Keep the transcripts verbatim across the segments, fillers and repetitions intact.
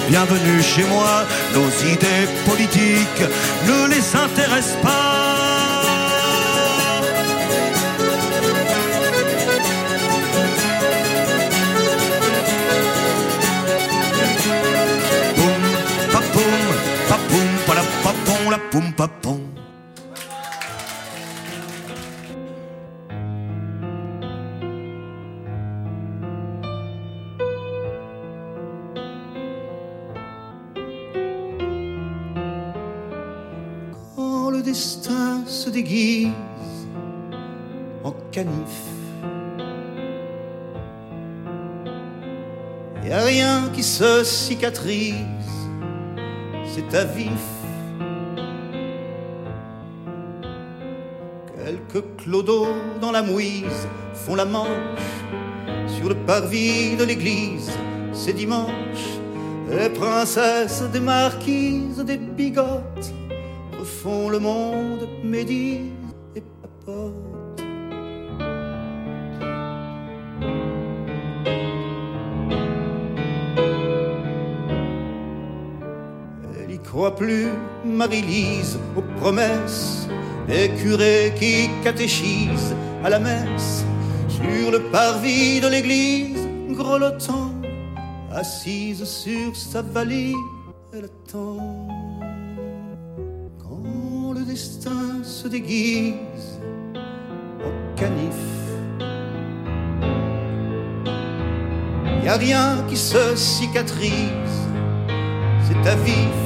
bienvenue chez moi. Nos idées politiques ne les intéressent pas. Poum, papoum, papoum, palapapon, la poum, papon. Le destin se déguise en canif. Y a rien qui se cicatrise, c'est à vif. Quelques clodos dans la mouise font la manche sur le parvis de l'église. C'est dimanche, les princesses, des marquises, des bigotes font le monde, médisent et papotent. Elle y croit plus, Marie-Lise, aux promesses des curés qui catéchisent à la messe sur le parvis de l'église, grelottant, assise sur sa valise, elle attend. Le destin se déguise en canif. Y a rien qui se cicatrise, c'est à vif.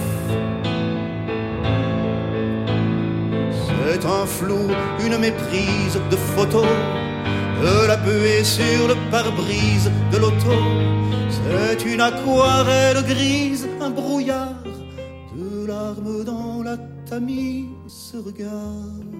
C'est un flou, une méprise de photos, de la buée sur le pare-brise de l'auto. C'est une aquarelle grise, un brouillard, de larmes dans la tamise se regarde.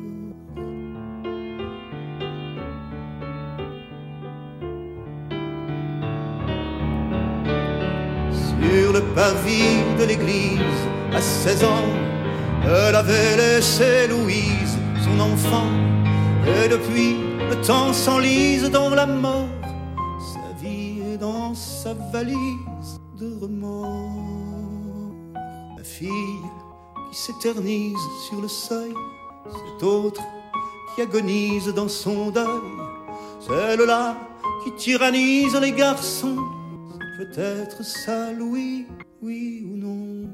Sur le parvis de l'église, à seize ans, elle avait laissé Louise, son enfant, et depuis le temps s'enlise dans la mort. Sa vie est dans sa valise de remords. La fille qui s'éternise sur le seuil, cette autre qui agonise dans son deuil, celle-là qui tyrannise les garçons, c'est peut-être ça Louis, oui ou non.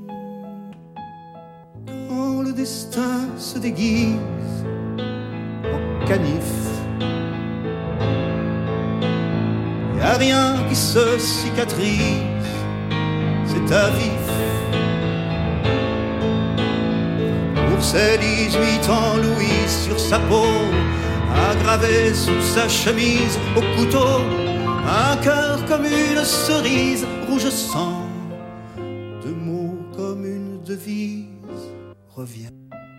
Quand le destin se déguise en canif, y a rien qui se cicatrise, c'est à vif. Pour ses dix-huit ans, Louise, sur sa peau, a gravé sous sa chemise au couteau un cœur comme une cerise, rouge sang. Deux mots comme une devise reviennent.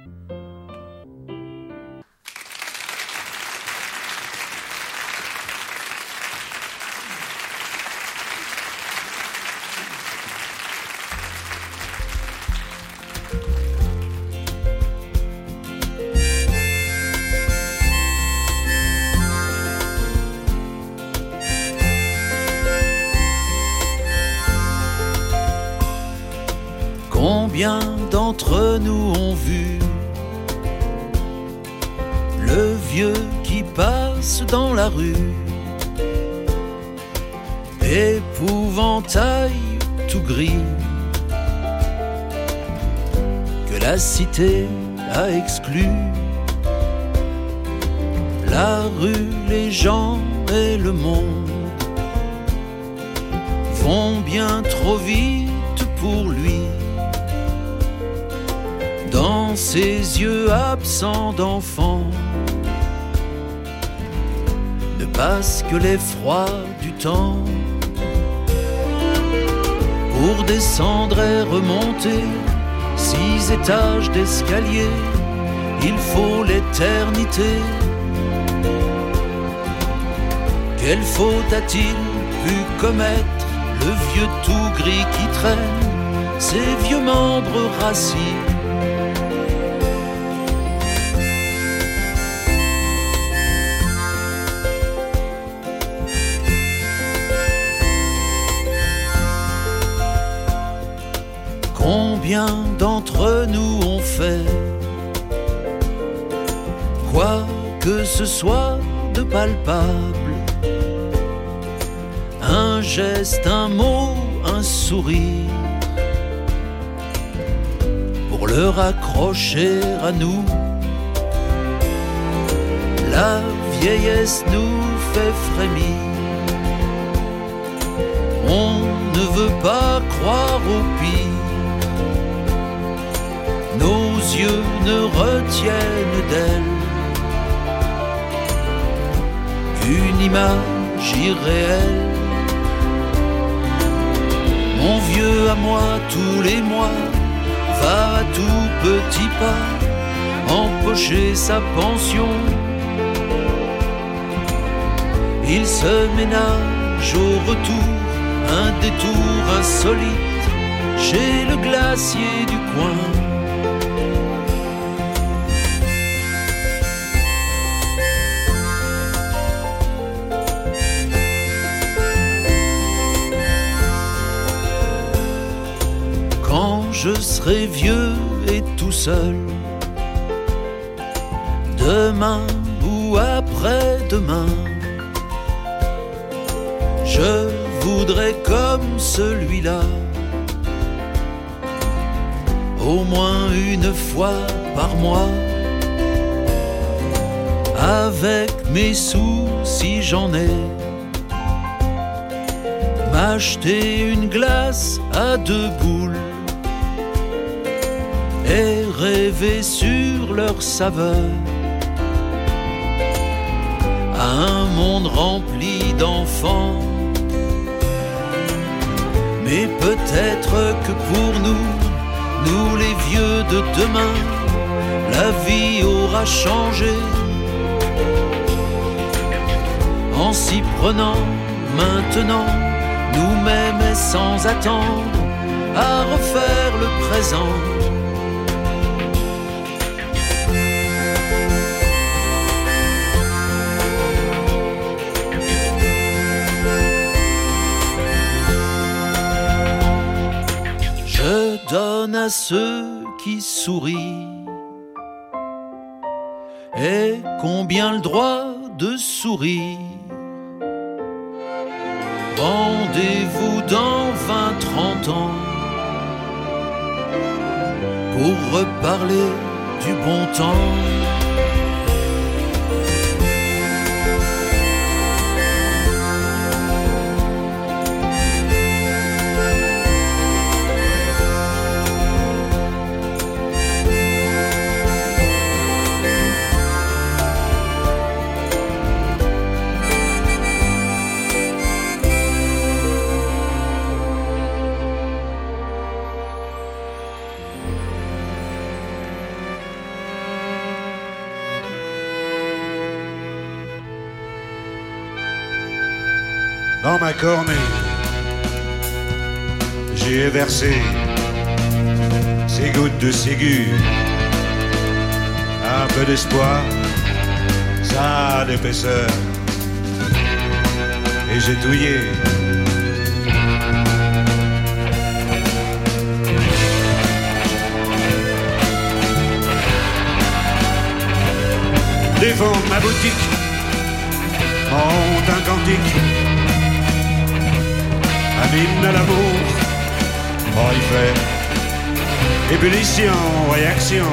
Combien d'entre nous ont vu le vieux qui passe dans la rue, épouvantail tout gris, que la cité a exclu. La rue, les gens et le monde vont bien trop vite pour lui. Dans ses yeux absents d'enfant ne passe que l'effroi du temps. Pour descendre et remonter six étages d'escalier, il faut l'éternité. Quelle faute a-t-il pu commettre le vieux tout gris qui traîne ses vieux membres rassis? Combien d'entre nous ont fait quoi que ce soit de palpable, un geste, un mot, un sourire, pour le raccrocher à nous. La vieillesse nous fait frémir. On ne veut pas croire au pire. Nos yeux ne retiennent d'elle qu'une image irréelle. Mon vieux à moi tous les mois va à tout petit pas empocher sa pension. Il se ménage au retour un détour insolite chez le glacier du coin. Quand je serai vieux et tout seul, demain ou après-demain, je voudrais comme celui-là, au moins une fois par mois, avec mes sous si j'en ai, m'acheter une glace à deux boules et rêver sur leur saveur à un monde rempli d'enfants. Mais peut-être que pour nous, nous les vieux de demain, la vie aura changé. En s'y prenant maintenant, nous-mêmes et sans attendre, à refaire le présent. Je donne à ceux qui sourient, et combien le droit de sourire. Rendez-vous dans vingt trente ans pour reparler du bon temps. Dans ma cornée, j'ai versé ces gouttes de Ségur, un peu d'espoir, ça a d'épaisseur, et j'ai touillé. Défendre ma boutique, monte un cantique, abîme à l'amour, oh il fait ébullition, réaction.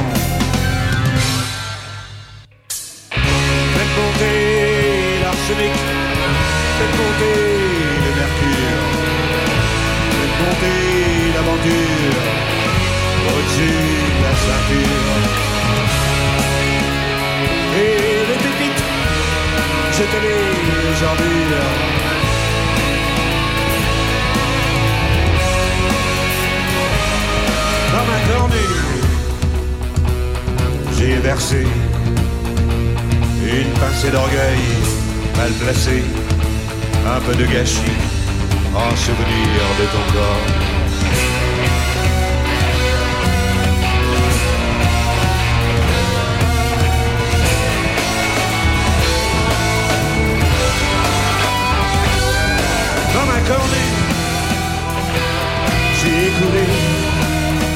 Faites monter l'arsenic, faites monter le mercure, faites monter l'aventure au-dessus de la ceinture. Et les pépites, jetez-les les ordures. Dans ma cornée, j'ai versé une pincée d'orgueil mal placée, un peu de gâchis en souvenir de ton corps. Dans ma cornée, j'ai écoulé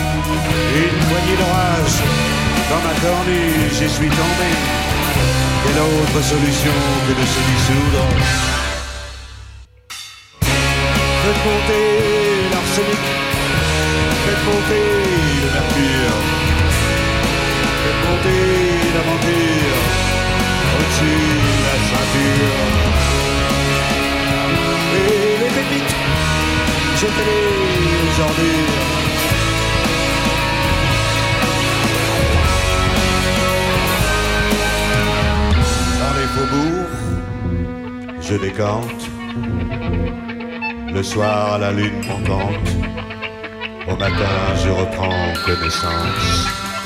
éloigner l'orage. Dans ma cornue, j'y suis tombé. Quelle autre solution que de se dissoudre? Faites monter l'arsenic, faites monter le mercure, faites monter l'aventure au-dessus de la ceinture. Et les pépites, jetez-les aux ordures. Dans les faubourgs, je décante. Le soir à la lune montante, au matin je reprends connaissance.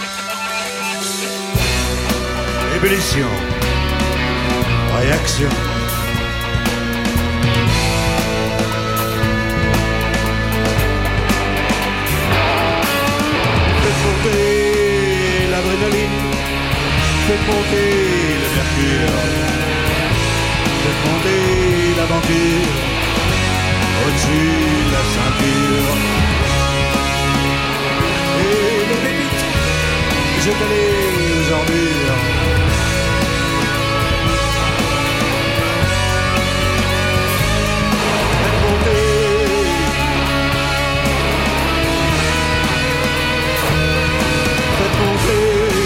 Ébullition, réaction. Faites monter l'adrénaline, faites monter le mercure, faites monter l'aventure au-dessus de la ceinture. Et les pépites, jetez-les aux ordures. Faites monter, faites monter,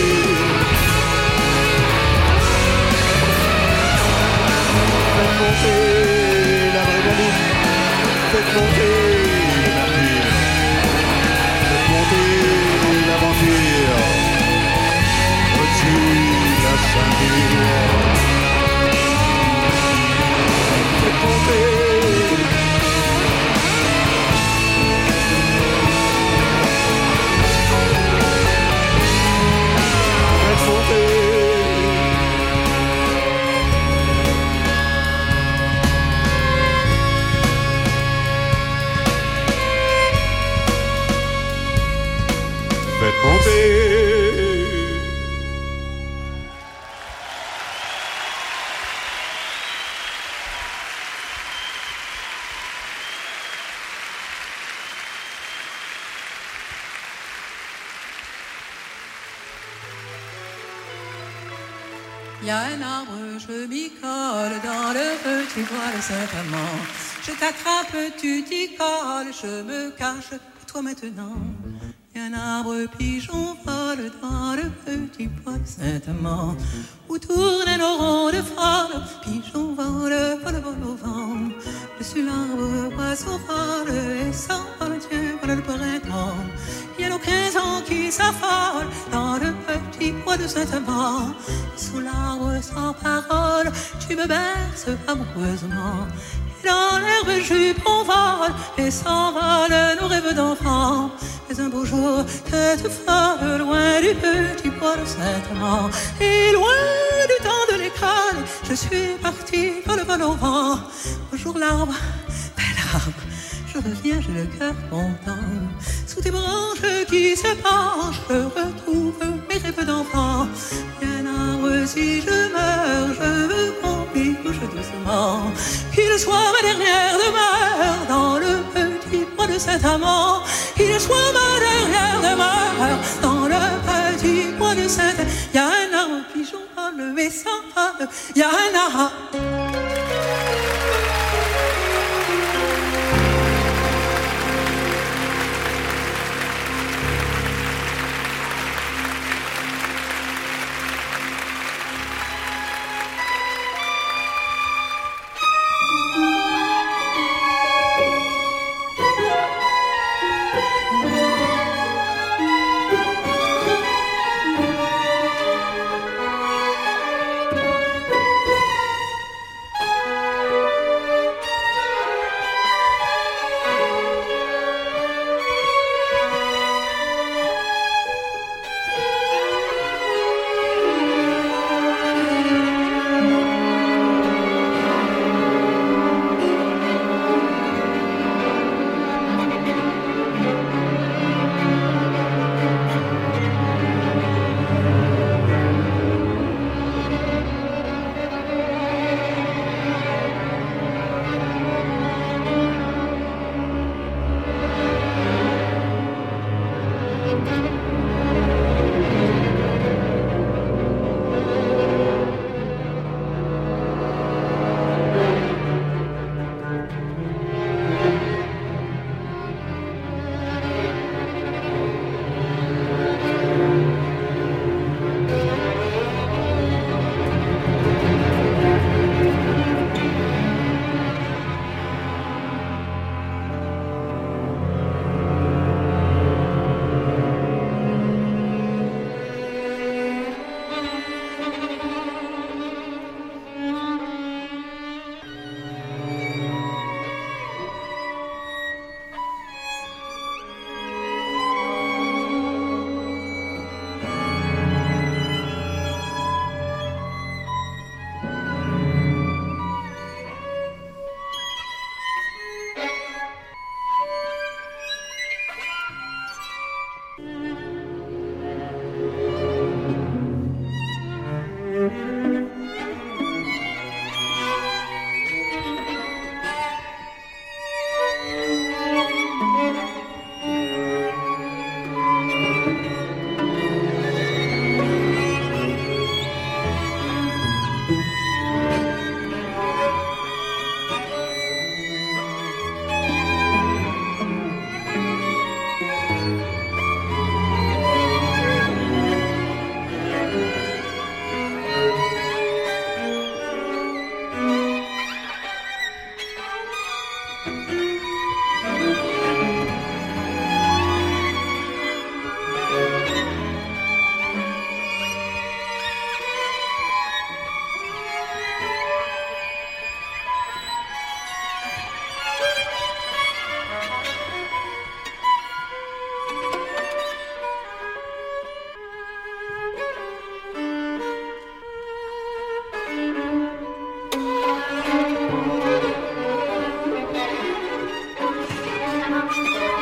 faites monter l'adrénaline. Faites monter le mercure, faites monter l'aventure au-dessus de la ceinture. Faites monter, faites monter. Faites monter. Il y a un arbre, je m'y colle dans le petit bois de Saint-Amand. Je t'attrape, tu t'y colles, je me cache pour toi maintenant. Il y a un arbre pigeon vole dans le petit bois de Saint-Amand, où tournent nos ronds de frôle, pigeon vole, vole, vole au vent. Dessus l'arbre, oiseau vole, et s'envole, Dieu, voilà le printemps. Il y a nos quinze ans qui s'affolent dans le petit bois de Saint-Amand. Sous l'arbre sans parole, tu me berces amoureusement. Et dans l'herbe jupe on vole, et s'envole nos rêves d'enfants. Mais un beau jour, tête folle, loin du petit bois de Saint-Amand, et loin du temps de l'école, je suis partie vol, vol au vent. Bonjour l'arbre, bel arbre, je reviens, j'ai le cœur content. Sous tes branches qui se penchent, je retrouve mes rêves d'enfant. Bien arbre, si je meurs, je veux qu'on m'y touche doucement. Qu'il soit ma dernière demeure dans le petit bois de Saint-Amand. Qu'il soit ma dernière demeure dans le petit bois de Saint-Amand. Il y a un arbre pigeon vole et s'envole. Il y a un arbre.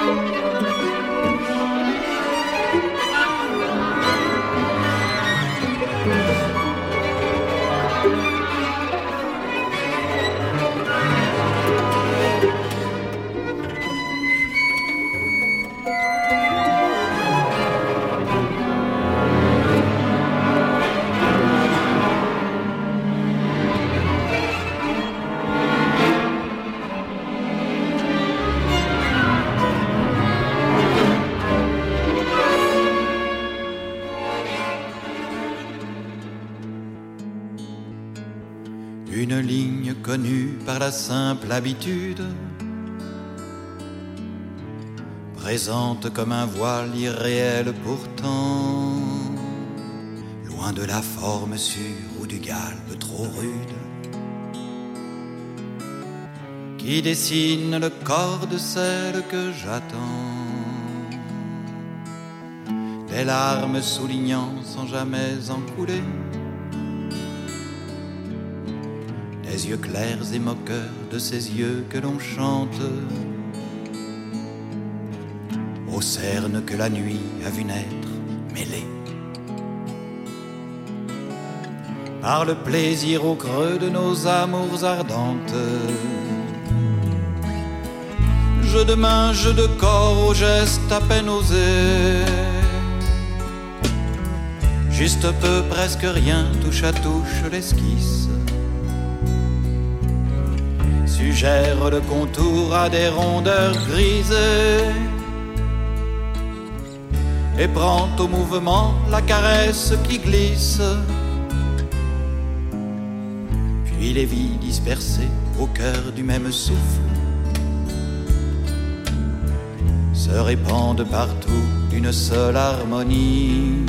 Une ligne connue par la simple habitude, présente comme un voile irréel pourtant, loin de la forme sûre ou du galbe trop rude, qui dessine le corps de celle que j'attends. Des larmes soulignant sans jamais en couler, les yeux clairs et moqueurs de ces yeux que l'on chante, aux cernes que la nuit a vu naître mêlées, par le plaisir au creux de nos amours ardentes. Jeu de main, jeu de corps, aux gestes à peine osés, juste peu, presque rien, touche à touche l'esquisse, suggère le contour à des rondeurs grisées et prend au mouvement la caresse qui glisse. Puis les vies dispersées au cœur du même souffle se répandent partout d'une seule harmonie,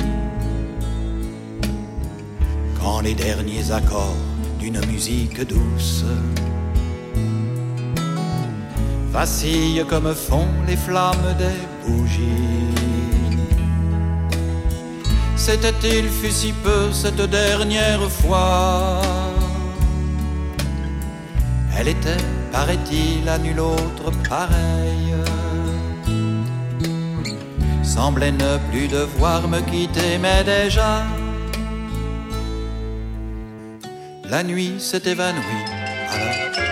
quand les derniers accords d'une musique douce vacillent comme font les flammes des bougies. C'était-il fut si peu cette dernière fois, elle était, paraît-il, à nul autre pareille, semblait ne plus devoir me quitter, mais déjà la nuit s'est évanouie. Alors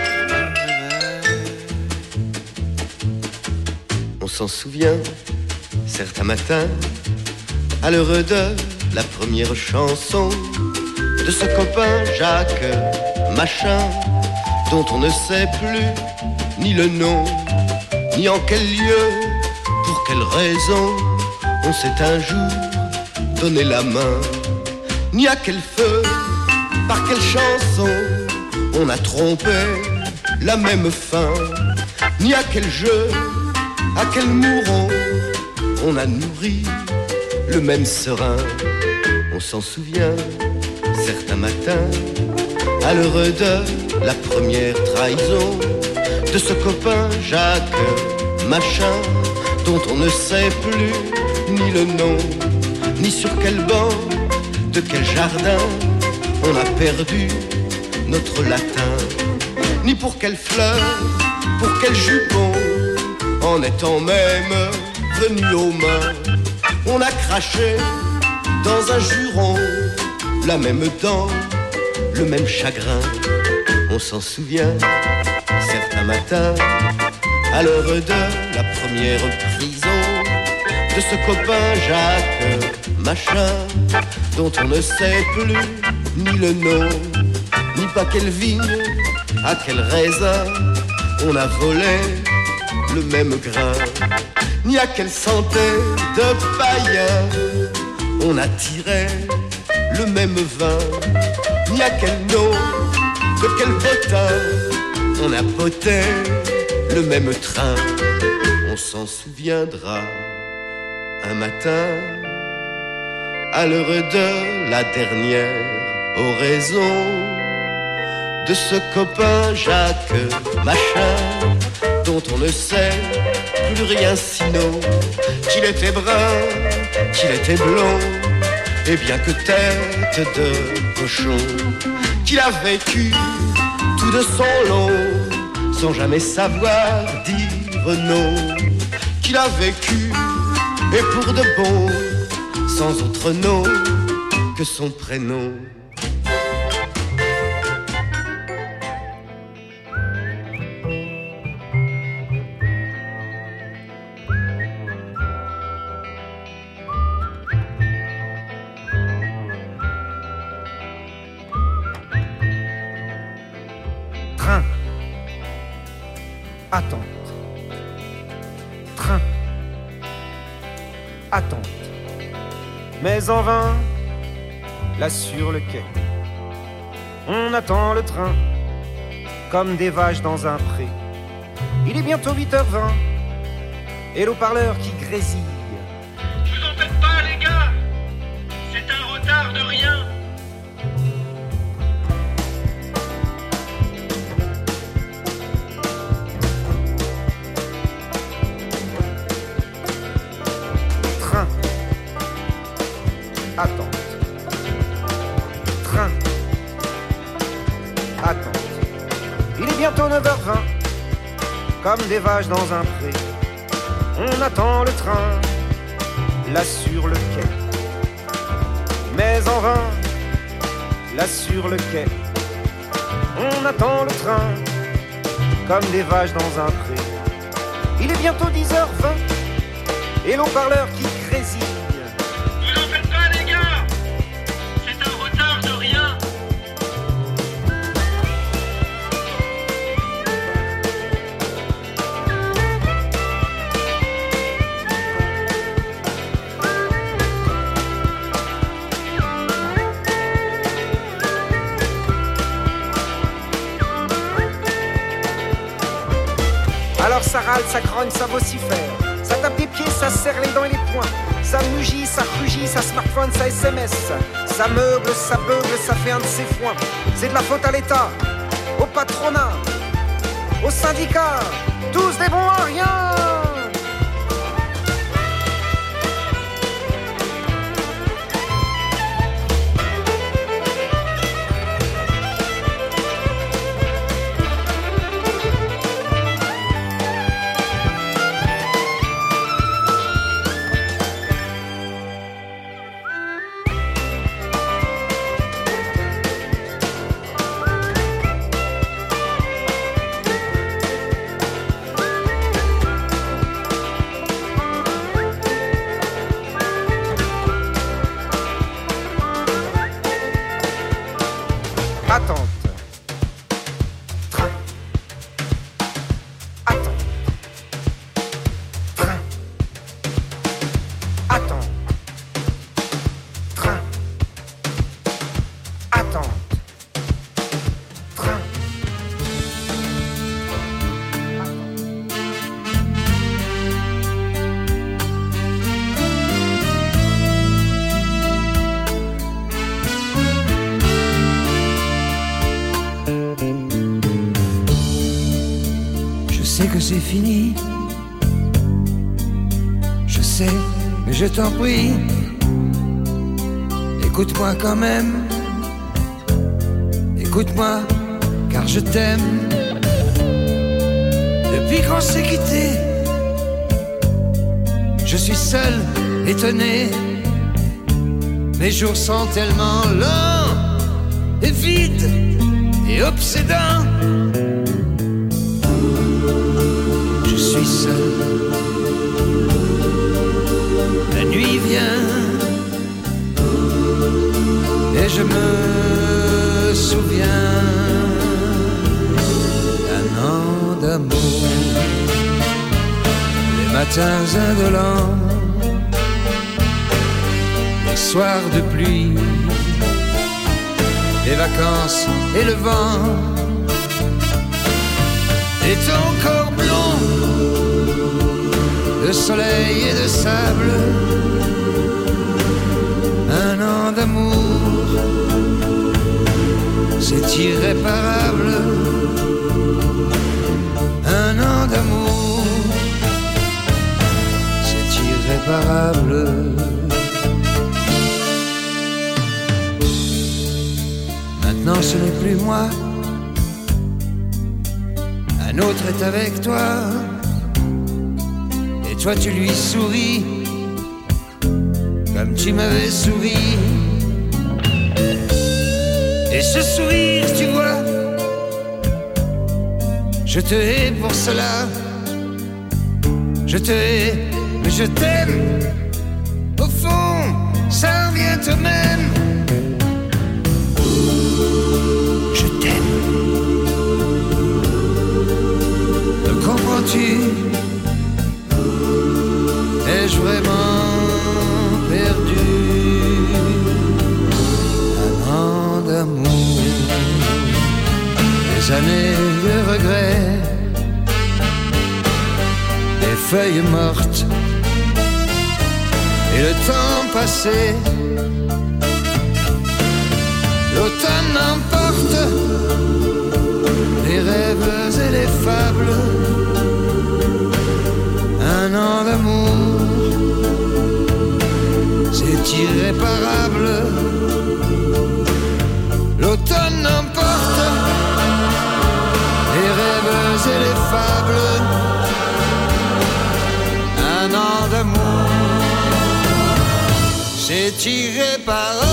on s'en souvient, certains matins, à l'heure de la première chanson, de ce copain Jacques Machin, dont on ne sait plus ni le nom, ni en quel lieu, pour quelle raison, on s'est un jour donné la main, ni à quel feu, par quelle chanson, on a trompé la même fin, ni à quel jeu, à quel mouron on a nourri le même serein. On s'en souvient, certains matins, à l'heure de la première trahison, de ce copain Jacques Machin, dont on ne sait plus ni le nom, ni sur quel banc, de quel jardin on a perdu notre latin, ni pour quelle fleur, pour quel jupon, en étant même venu aux mains, on a craché dans un juron la même dent, le même chagrin. On s'en souvient, certains matins, à l'heure de la première prison, de ce copain Jacques Machin, dont on ne sait plus ni le nom, ni pas quelle vigne, à quel raisin on a volé le même grain, ni à quelle santé de païen on a tiré le même vin, ni à quel nom, de quel potin on a poté le même train. On s'en souviendra un matin, à l'heure de la dernière oraison, de ce copain Jacques Machin, dont on ne sait plus rien sinon qu'il était brun, qu'il était blond, et bien que tête de cochon, qu'il a vécu tout de son long, sans jamais savoir dire non, qu'il il a vécu, et pour de bon, sans autre nom que son prénom. Train. Attente. Train. Attente. Mais en vain, là sur le quai, on attend le train, comme des vaches dans un pré. Il est bientôt huit heures vingt, et l'eau-parleur qui grésille. Vous en faites pas, les gars, c'est un retard de rien. Train. Attente. Train. Attente. Il est bientôt neuf heures vingt, comme des vaches dans un pré. On attend le train, là sur le quai. Mais en vain, là sur le quai, on attend le train, comme des vaches dans un pré. Il est bientôt dix heures vingt, et l'eau-parleur qui grésille. Vous en faites pas, les gars, c'est un retard de rien. Alors ça râle, ça grogne, ça vocifère, ça tape des pieds, ça serre les dents et les poings, ça mugit, ça rugit, ça smartphone, ça S M S, ça meuble, ça beugle, ça fait un de ses foins. C'est de la faute à l'État, au patronat, aux syndicats, tous des bons à rien. Attente. Train. Attente. Train. Attente. Train. Attente. Train. Je sais que c'est fini, je sais, mais je t'en prie, écoute-moi quand même, écoute-moi, car je t'aime. Depuis qu'on s'est quitté, je suis seul, étonné, mes jours sont tellement lents et vides et obsédants. Je suis seul, la nuit vient et je me souviens d'un an d'amour, les matins indolents, les soirs de pluie, les vacances et le vent, et ton corps blond de soleil et de sable. Un an d'amour, c'est irréparable. Un an d'amour, c'est irréparable. Maintenant ce n'est plus moi, un autre est avec toi. toi tu lui souris comme tu m'avais souri. Et ce sourire, tu vois, je te hais pour cela. Je te hais, mais je t'aime. Au fond, ça revient au même. Je t'aime. Me comprends-tu? Ai-je vraiment perdu un an d'amour, des années de regrets, des feuilles mortes et le temps passé? L'automne emporte les rêves et les fables. Un an d'amour, c'est irréparable. L'automne emporte les rêves et les fables. Un an d'amour, c'est irréparable.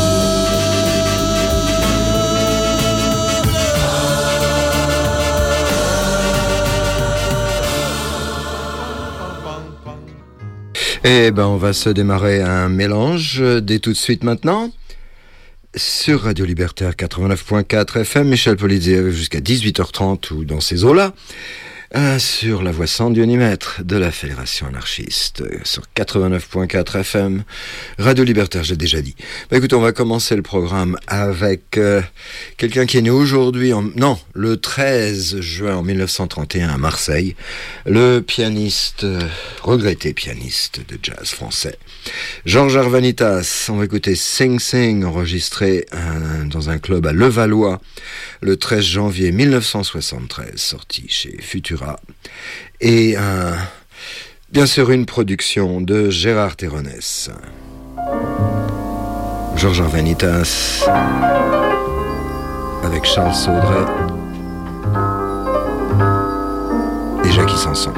Eh ben, on va se démarrer un mélange dès tout de suite maintenant. Sur Radio Libertaire quatre-vingt-neuf point quatre F M, Michel Polizzi jusqu'à dix-huit heures trente ou dans ces eaux-là. Euh, sur la voix cent dionymètre de la Fédération anarchiste, euh, sur quatre-vingt-neuf point quatre F M, Radio Libertaire, j'ai déjà dit. Bah écoute, on va commencer le programme avec euh, quelqu'un qui est né aujourd'hui, en, non, le treize juin en mille neuf cent trente et un à Marseille, le pianiste, euh, regretté pianiste de jazz français, Georges Arvanitas. On va écouter Sing Sing, enregistré euh, dans un club à Levallois, le treize janvier mille neuf cent soixante-treize, sorti chez Futura. Et un, bien sûr une production de Gérard Terronès. Georges Arvanitas avec Charles Saudret et Jackie Sanson.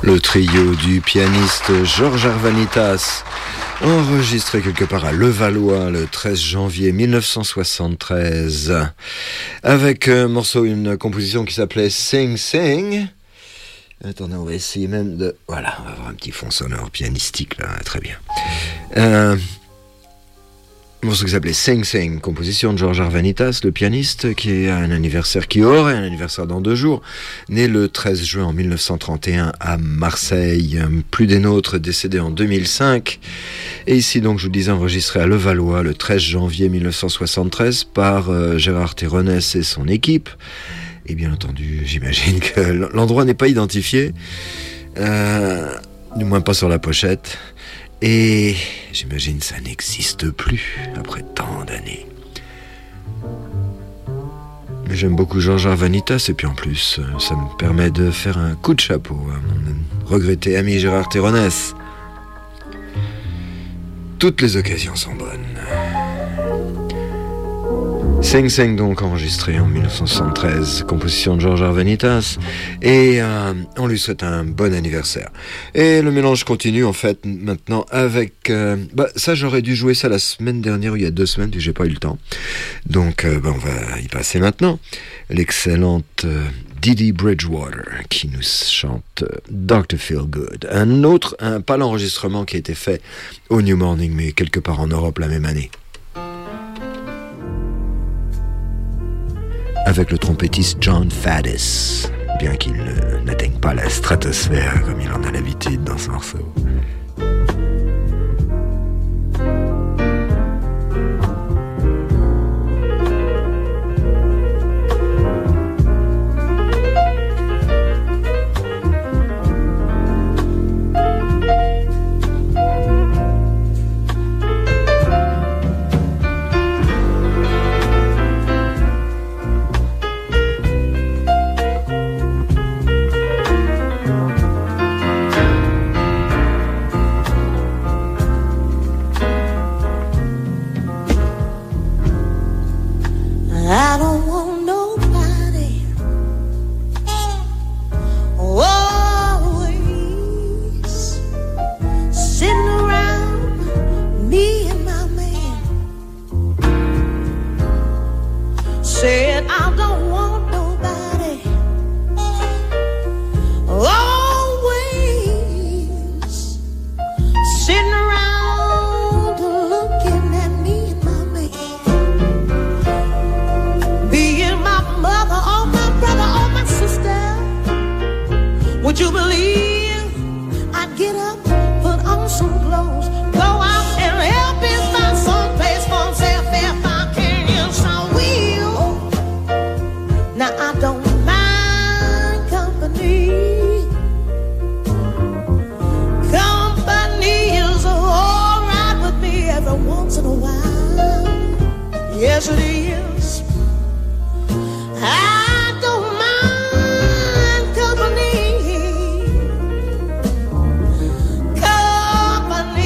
Le trio du pianiste Georges Arvanitas, enregistré quelque part à Levallois le treize janvier mille neuf cent soixante-treize, avec un morceau, une composition qui s'appelait Sing Sing. Attendez, on va essayer même de... Voilà, on va avoir un petit fond sonore pianistique là, très bien. Euh... Un morceau qui s'appelait Sing Sing, composition de Georges Arvanitas, le pianiste, qui a un anniversaire, qui aurait un anniversaire dans deux jours, né le treize juin en mille neuf cent trente et un à Marseille, plus des nôtres, décédé en deux mille cinq, et ici donc je vous disais enregistré à Levallois le treize janvier mille neuf cent soixante-treize par euh, Gérard Théronès et son équipe, et bien entendu j'imagine que l'endroit n'est pas identifié, euh, du moins pas sur la pochette. Et j'imagine ça n'existe plus après tant d'années. Mais j'aime beaucoup Georges Arvanitas et puis en plus, ça me permet de faire un coup de chapeau à mon regretté ami Gérard Théronès. Toutes les occasions sont bonnes. Sing Sing donc enregistré en mille neuf cent soixante-treize, composition de Georges Arvanitas, et euh, on lui souhaite un bon anniversaire. Et le mélange continue en fait maintenant avec... Euh, bah ça j'aurais dû jouer ça la semaine dernière, ou il y a deux semaines, puis j'ai pas eu le temps. Donc euh, bah, on va y passer maintenant. L'excellente euh, Didi Bridgewater qui nous chante euh, doctor Feelgood. Un autre, un, pas l'enregistrement qui a été fait au New Morning, mais quelque part en Europe la même année. Avec le trompettiste John Faddis, bien qu'il ne, n'atteigne pas la stratosphère comme il en a l'habitude dans ce morceau. Company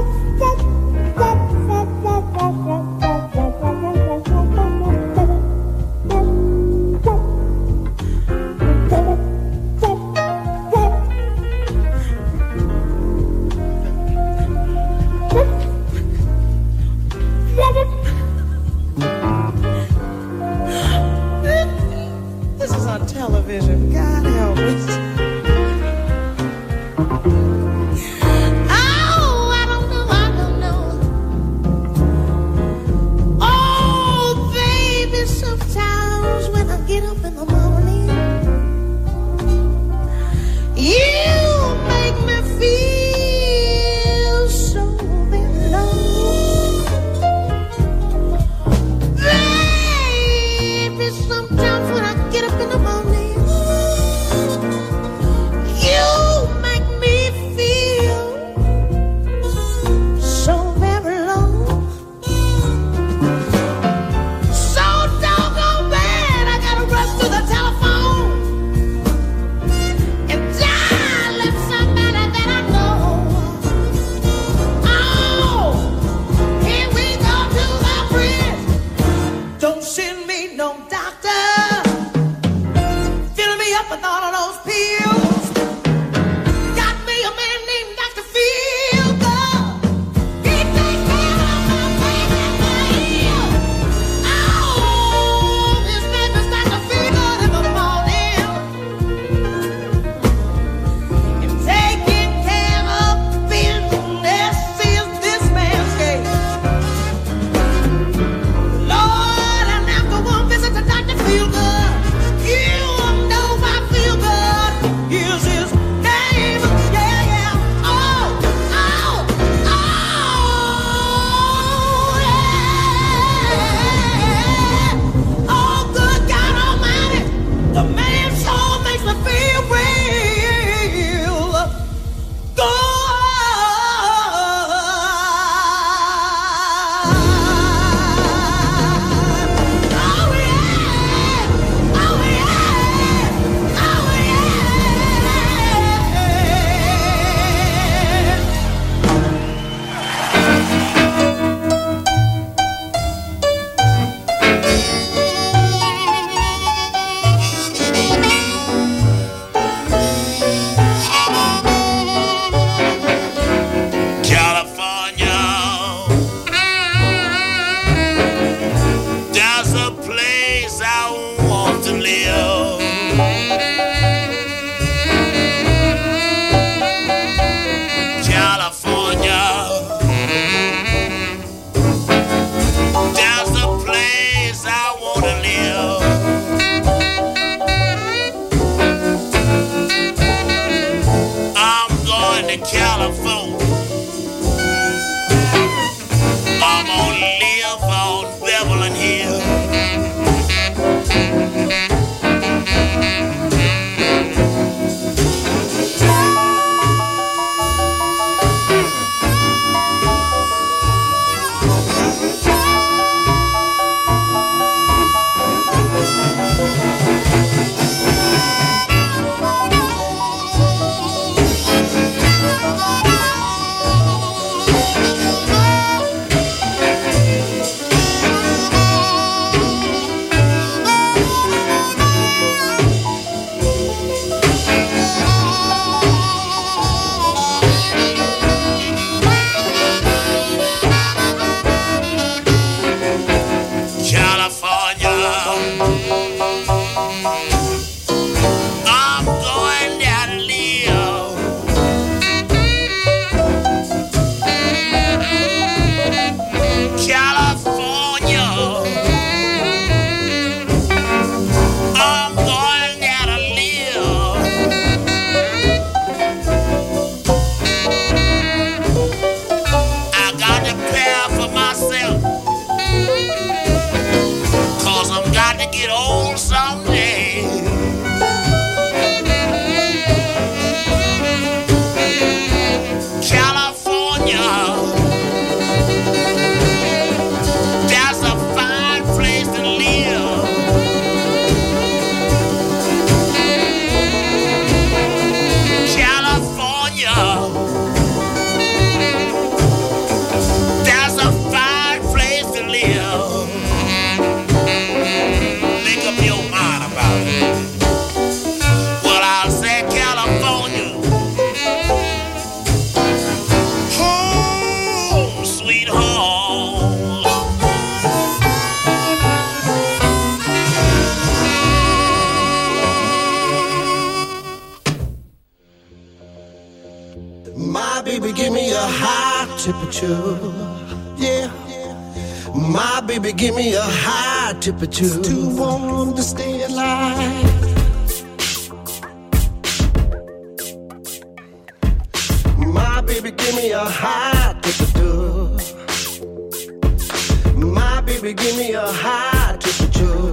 California. temperature. Yeah. My baby, give me a high temperature. It's too warm to stay alive. My baby, give me a high temperature. My baby, give me a high temperature.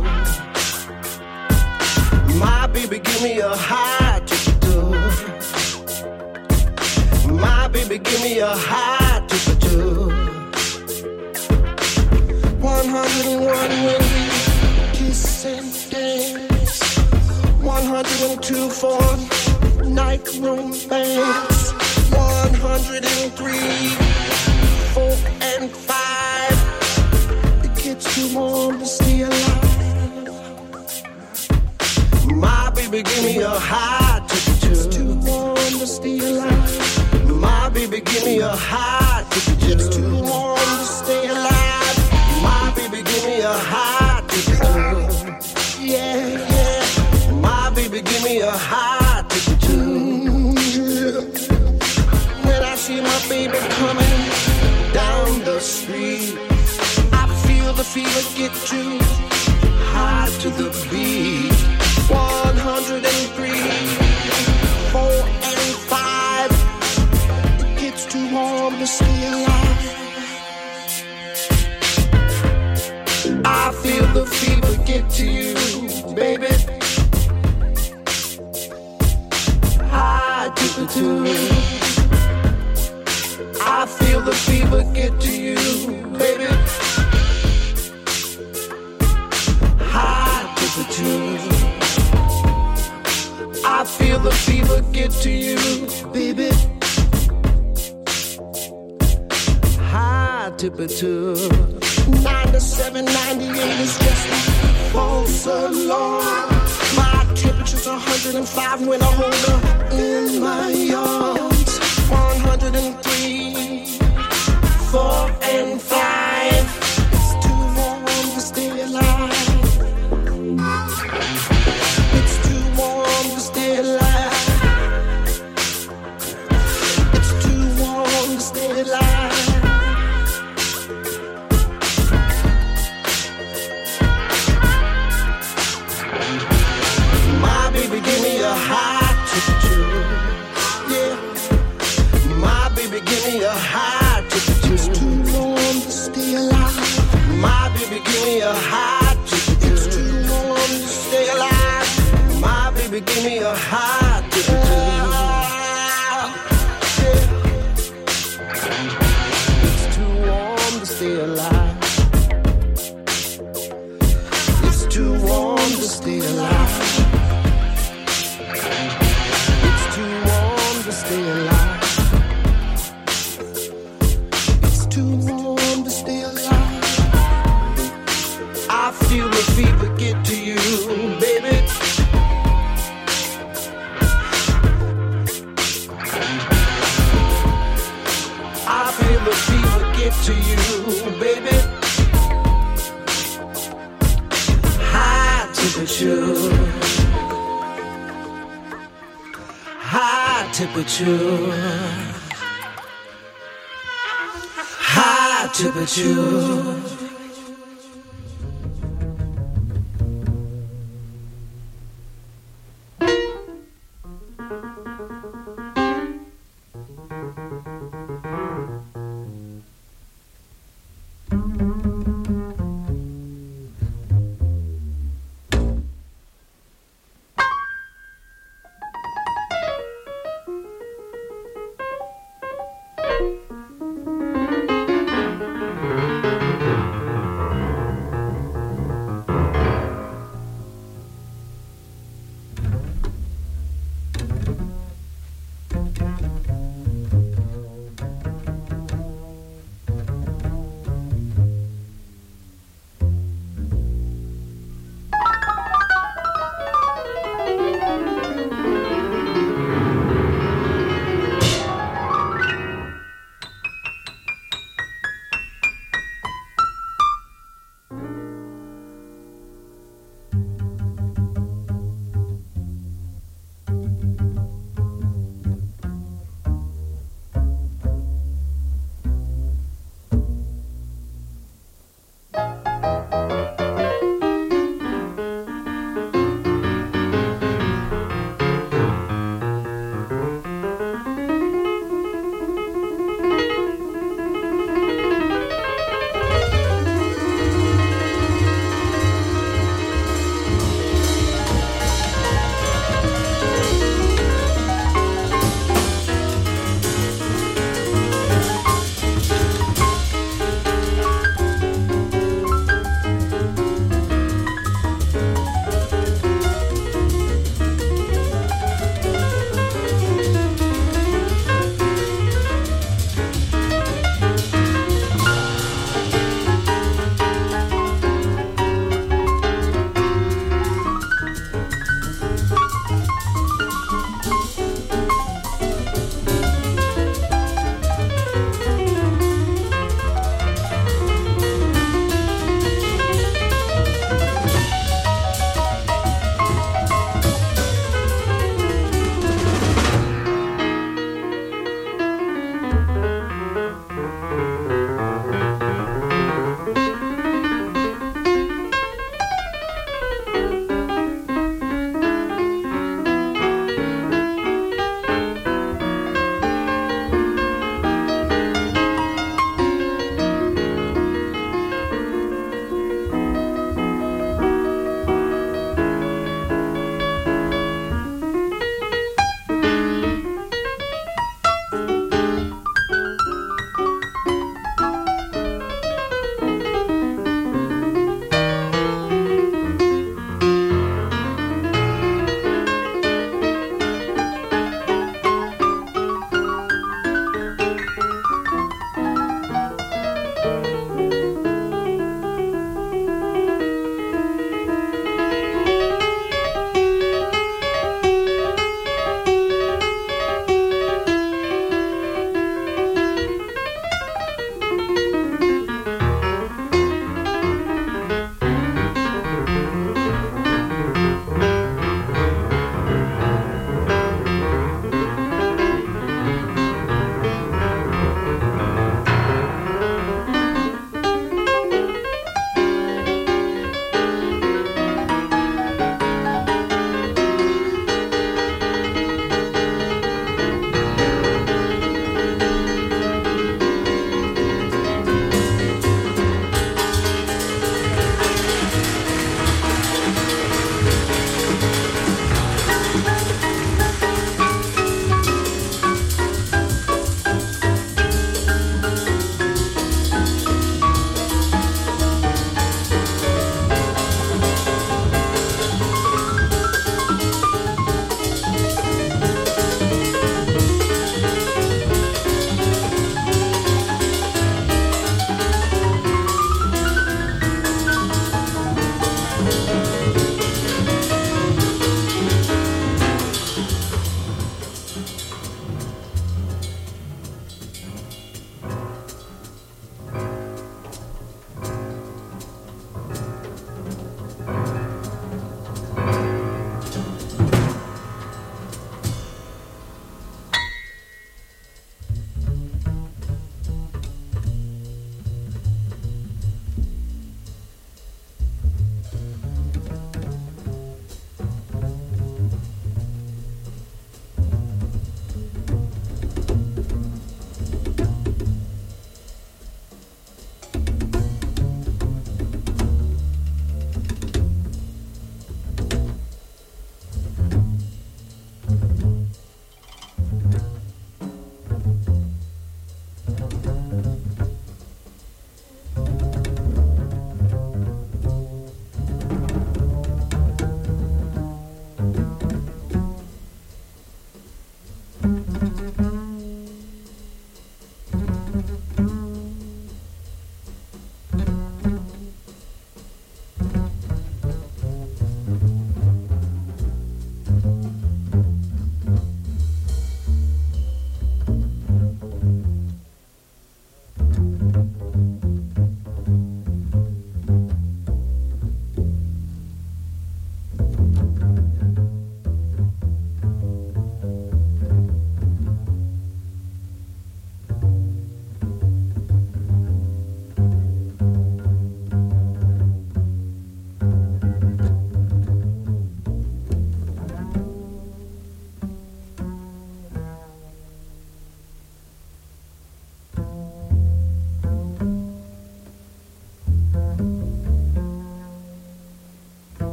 My baby, give me a high temperature. My baby, give me a high temperature. One hundred and one when we kiss and dance. One hundred and two for night romance. One hundred and three, four and five. It gets too warm to stay alive. My baby, give me a high temperature. It's too warm to stay alive. My baby, give me a high temperature. It's too warm to stay alive. My baby, give me a high temperature. Yeah, yeah. My baby, give me a high temperature. Mm, yeah. When I see my baby coming down the street, I feel the fever get too high to the beat. One hundred and three, four and five. It gets too warm to stay alive. I feel the fever get to you, baby. High temperature. I feel the fever get to you, baby. High temperature. I feel the fever get to you, baby. High temperature. ninety-seven, ninety-eight is just a false alarm. My temperature's one hundred and five when I hold her in my arms. one hundred and three, four and five. It's too warm to stay alive. It's too warm to stay alive. It's too warm to stay alive. Give me a high temperature. Yeah. My baby, give me a high temperature. It's too warm to stay alive. My baby, give me a high temperature. It's too warm to stay alive. My baby, give me a high temperature. Yeah. It's too warm to stay alive. It's too warm to stay alive. Stay alive. It's too warm to stay alive. I feel the fever get to you, baby. I feel the fever get to you, baby. High temperature. High temperature. High temperature.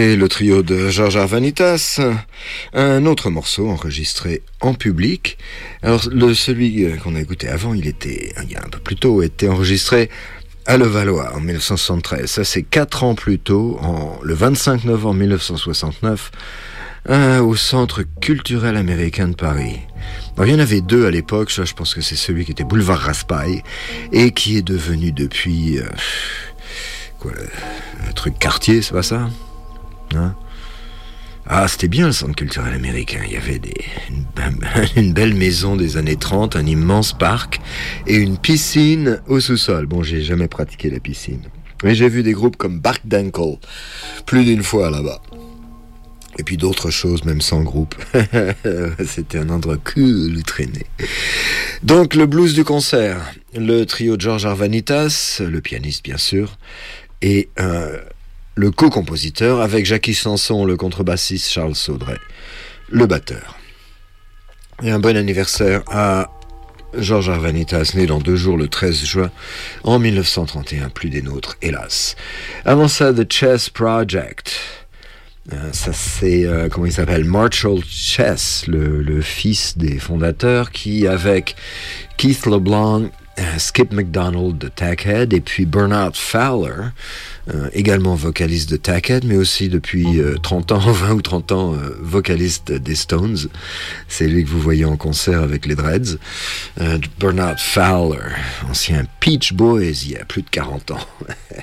Et le trio de George Arvanitas, un autre morceau enregistré en public. Alors, le, celui qu'on a écouté avant, il était, il y a un peu plus tôt, était enregistré à Levallois en dix-neuf cent soixante-treize. Ça, c'est quatre ans plus tôt, en, le vingt-cinq novembre mille neuf cent soixante-neuf, euh, au Centre culturel américain de Paris. Alors, il y en avait deux à l'époque. Ça, je pense que c'est celui qui était boulevard Raspail et qui est devenu depuis euh, quoi, le truc quartier, c'est pas ça? Hein? Ah, c'était bien le centre culturel américain. Il y avait des, une, une belle maison des années trente, un immense parc et une piscine au sous-sol. Bon, j'ai jamais pratiqué la piscine, mais j'ai vu des groupes comme Bark Dankel plus d'une fois là-bas. Et puis d'autres choses, même sans groupe. C'était un endroit cool où traîner. Donc, le blues du concert. Le trio de George Arvanitas, le pianiste bien sûr, et euh, le co-compositeur avec Jackie Sanson, le contrebassiste Charles Saudray, le batteur. Et un bon anniversaire à George Arvanitas, né dans deux jours le treize juin en mille neuf cent trente et un, plus des nôtres, hélas. Avant ça, The Chess Project. Euh, ça c'est, euh, comment il s'appelle, Marshall Chess, le, le fils des fondateurs, qui avec Keith LeBlanc, euh, Skip McDonald de Tackhead et puis Bernard Fowler, euh, également vocaliste de Tackhead, mais aussi depuis euh, trente ans, vingt ou trente ans, euh, vocaliste des Stones. C'est lui que vous voyez en concert avec les Dreads. Euh, Bernard Fowler, ancien Peach Boys il y a plus de quarante ans.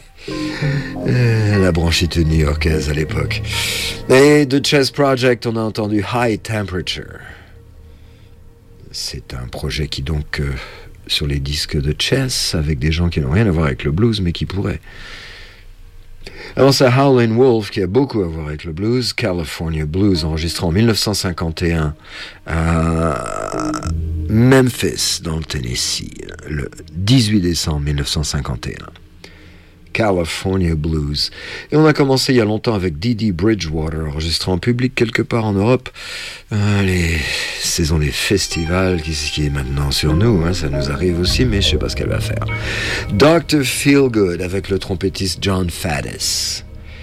La branchité new-yorkaise à l'époque. Et de Chess Project, on a entendu High Temperature. C'est un projet qui donc euh, sur les disques de Chess, avec des gens qui n'ont rien à voir avec le blues, mais qui pourraient. Avant ça, Howlin' Wolf, qui a beaucoup à voir avec le blues, California Blues, enregistré en mille neuf cent cinquante et un à Memphis, dans le Tennessee, le dix-huit décembre mille neuf cent cinquante et un. California Blues. Et on a commencé il y a longtemps avec Dee Dee Bridgewater, enregistré en public quelque part en Europe. Euh, les saisons des festivals, qui, qui est maintenant sur nous, hein, ça nous arrive aussi, mais je sais pas ce qu'elle va faire. docteur Feelgood avec le trompettiste John Faddis.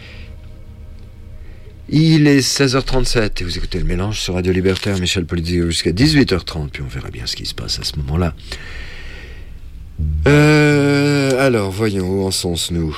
Il est seize heures trente-sept et vous écoutez le mélange sur Radio Libertaire, Michel Polizzi jusqu'à dix-huit heures trente, puis on verra bien ce qui se passe à ce moment-là. Euh, alors, voyons, où en sont-nous?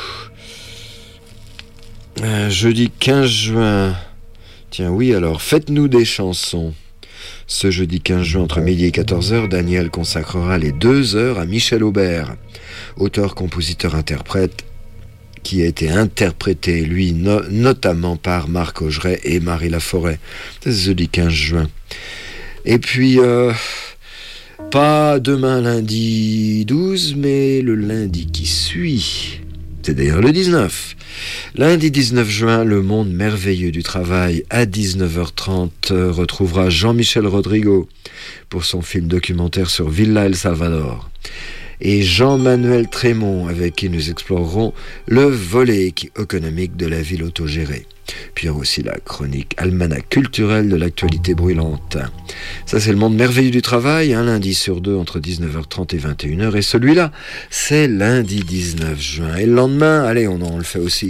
euh, Jeudi quinze juin. Tiens, oui, alors, faites-nous des chansons. Ce jeudi quinze juin, entre midi et quatorze heures, Daniel consacrera les deux heures à Michel Aubert, auteur, compositeur, interprète, qui a été interprété, lui, no- notamment par Marc Augeret et Marie Laforêt. C'est ce jeudi quinze juin. Et puis... Euh, pas demain lundi douze, mais le lundi qui suit. C'est d'ailleurs le dix-neuf. Lundi dix-neuf juin, Le Monde merveilleux du travail, à dix-neuf heures trente, retrouvera Jean-Michel Rodrigo pour son film documentaire sur Villa El Salvador. Et Jean-Manuel Trémont, avec qui nous explorerons le volet économique de la ville autogérée. Puis il y aura aussi la chronique almanach culturelle de l'actualité brûlante. Ça, c'est Le Monde merveilleux du travail, un lundi sur deux entre dix-neuf heures trente et vingt et une heures. Et celui-là, c'est lundi dix-neuf juin. Et le lendemain, allez, on, on le fait aussi.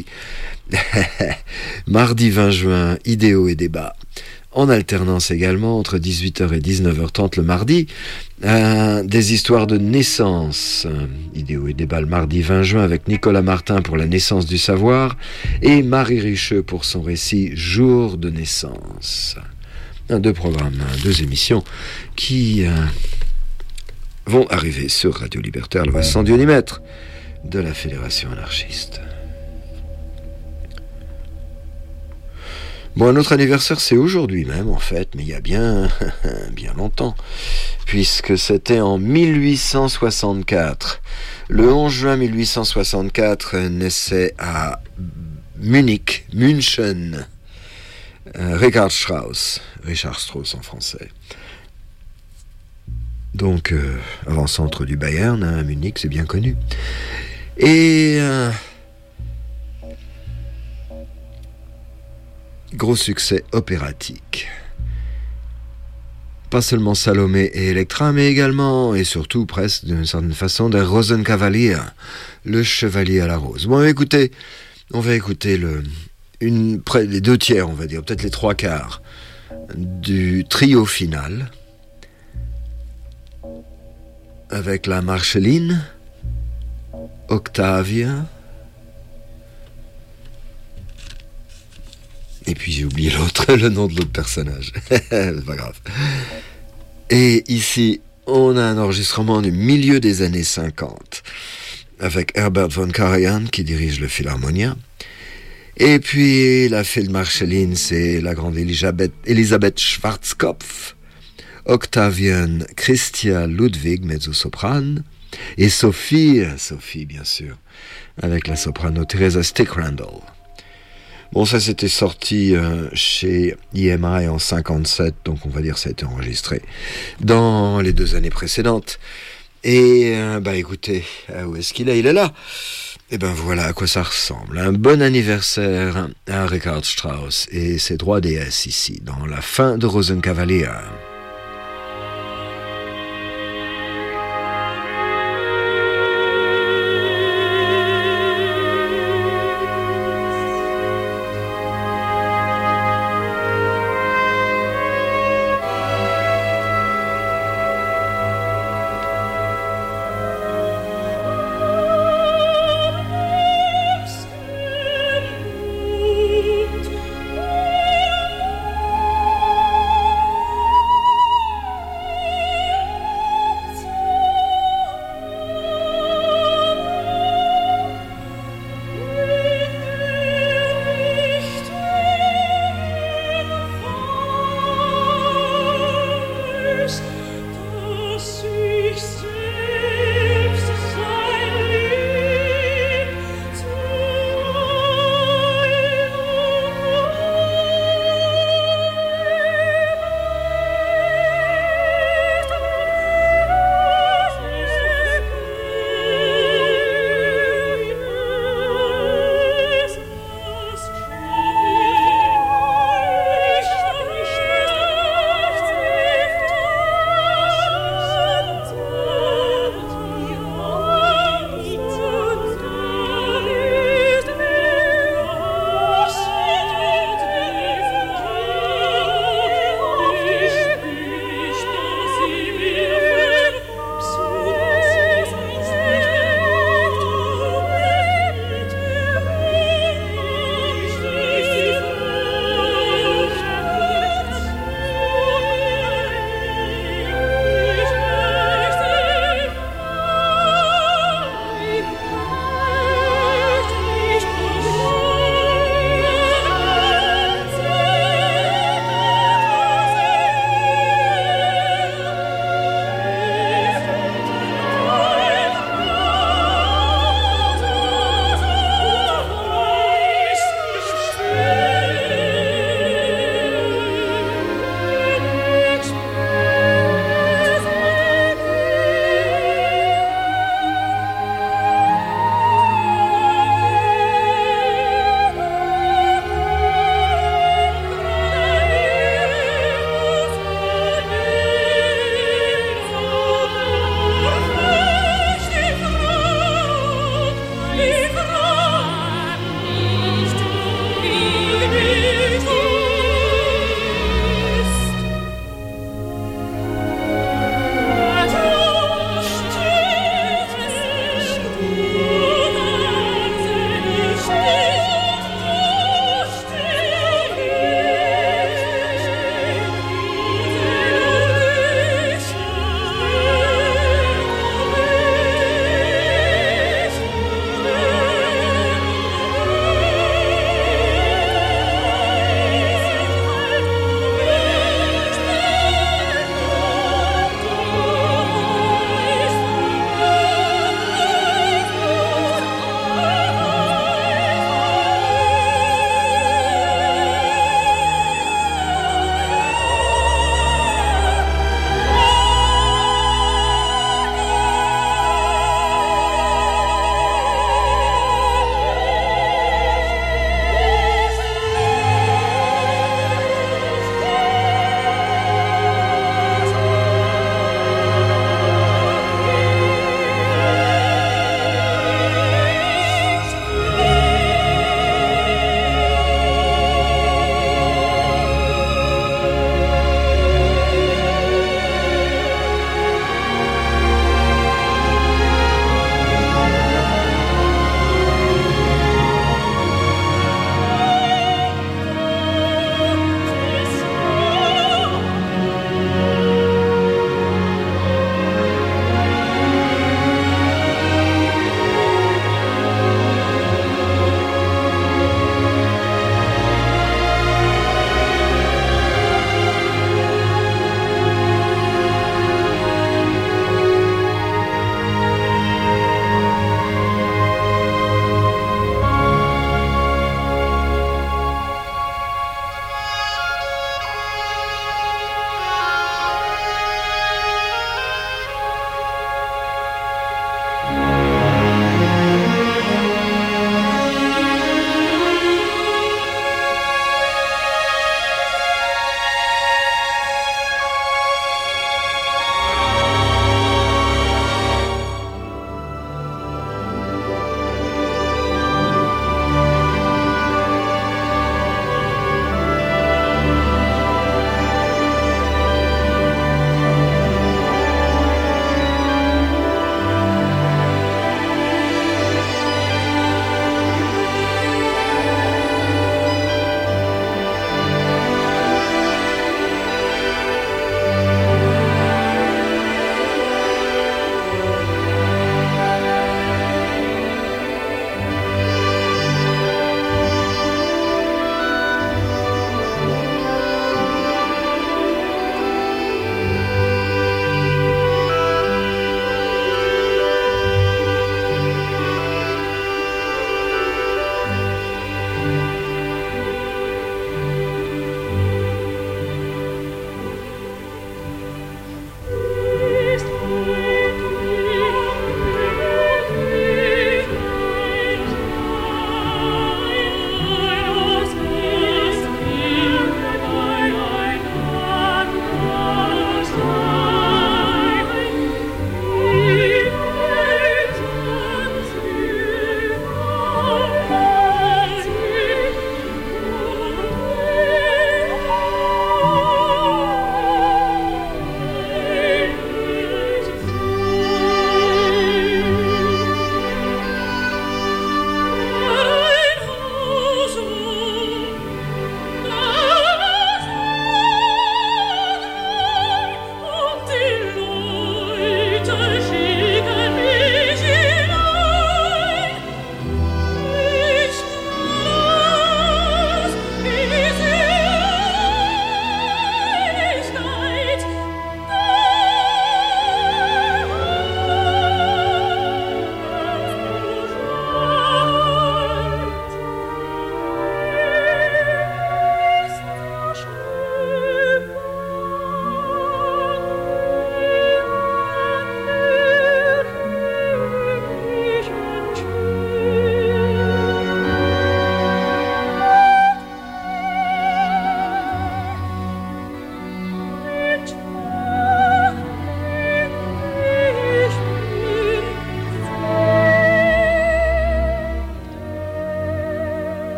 Mardi vingt juin, idéaux et débats. En alternance également, entre dix-huit heures et dix-neuf heures trente le mardi, euh, des histoires de naissance. Idéaux et débat le mardi vingt juin avec Nicolas Martin pour la naissance du savoir et Marie Richeux pour son récit Jour de naissance. Un, deux programmes, deux émissions qui euh, vont arriver sur Radio Libertaire, le cent Dionymètre de la Fédération anarchiste. Bon, un autre anniversaire, c'est aujourd'hui même, en fait, mais il y a bien, bien longtemps, puisque c'était en mille huit cent soixante-quatre. Le onze juin mille huit cent soixante-quatre naissait à Munich, München, euh, Richard Strauss, Richard Strauss en français. Donc, euh, avant-centre du Bayern, hein, à Munich, c'est bien connu. Et... Euh, gros succès opératique. Pas seulement Salomé et Electra, mais également, et surtout presque d'une certaine façon, Der Rosenkavalier, le chevalier à la rose. Bon, écoutez, on va écouter le, une, près les deux tiers, on va dire, peut-être les trois quarts du trio final, avec la Marceline, Octavia, et puis j'ai oublié l'autre, le nom de l'autre personnage. C'est pas grave. Et ici, on a un enregistrement du milieu des années cinquante, avec Herbert von Karajan qui dirige le Philharmonia. Et puis la fille de Marceline, c'est la grande Elisabeth, Elisabeth Schwarzkopf, Octavian Christia Ludwig, mezzo-soprane, et Sophie, Sophie bien sûr, avec la soprano Teresa Stick-Randall. Bon, ça c'était sorti euh, chez E M I en cinquante-sept, donc on va dire que ça a été enregistré dans les deux années précédentes. Et euh, bah écoutez, où est-ce qu'il est ? Il est là. Et ben voilà à quoi ça ressemble. Un bon anniversaire à Richard Strauss et ses droits D S ici, dans la fin de Rosenkavalier.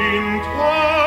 une toile.